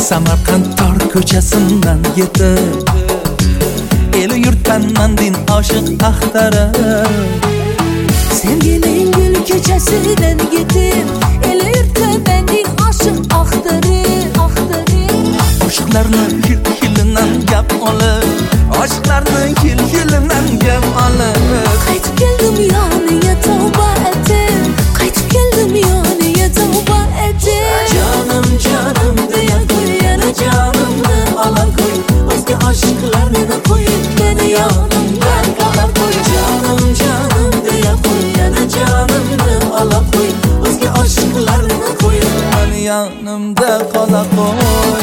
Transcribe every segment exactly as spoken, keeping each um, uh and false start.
Samarqand tor ko'chasidan yetib eli yurtdan mandin oshiq axtarib Sevgining gul ko'chasidan yetib eli yurtdan mandin oshiq axtarib Oshiqlarni hil-hilidan gap olib Oshiqlarni hil-hilidan gap olib Qaytib keldim yoniga tavba etib Qaytib keldim yoniga tavba etib Canım canım deya koy yana canımni ola koy O'zga oshiqlarni qo'yib meni yonimdan qola koy Canım canım deya koy yana canımni ola koy O'zga oshiqlarni qo'yib meni yonimda qola koy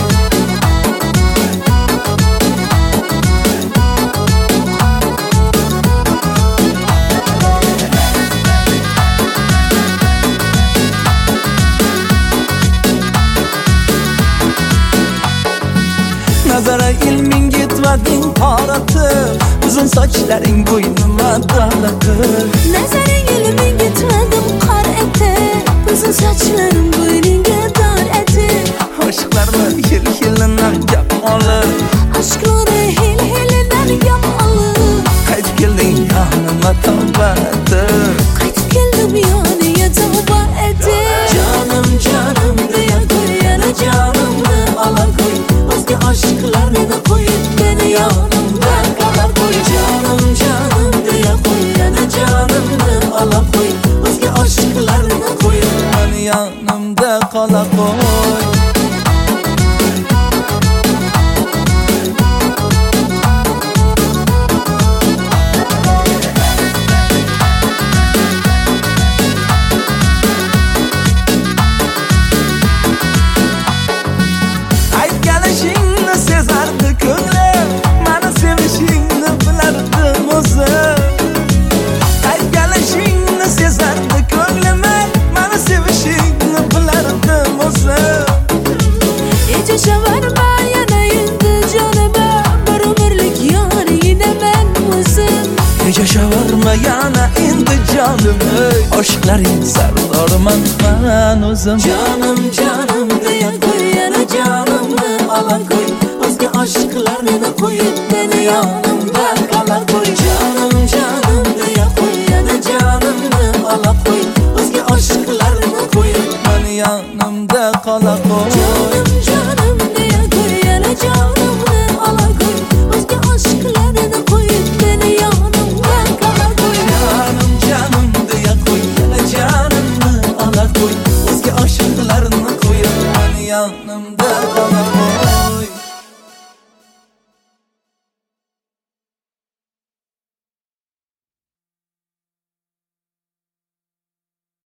Nazara ilming yetmading qoratib Uzun sochlaring bo'ynima talatib Nazaring ilming yetmadim qor etib Uzun sochlarim bo'yningga dor etib Oshiqlarni hil-hilidan gap olib Aşklarni hil-hilidan gap olib Qaytib kelding yonima tavba etib Qaytib keldim yoniga tavba etib Canım canım deya koy yana canimni ola koy O'zga oshiqlarni qo'yib meni yonimdan qola koy Canım canım deya koy yana canimni ola koy O'zga oshiqlarni qo'yib meni yonimda qola koy Yaşavarma yana endi canım Oshiqlaring sardorman man o'zim Canım canım deya koy yana canimni ola koy O'zga oshiqlarni qo'yib meni yonimda qola koy Canım canım deya koy yana canimni ola koy O'zga oshiqlarni qo'yib meni yonimda qola koy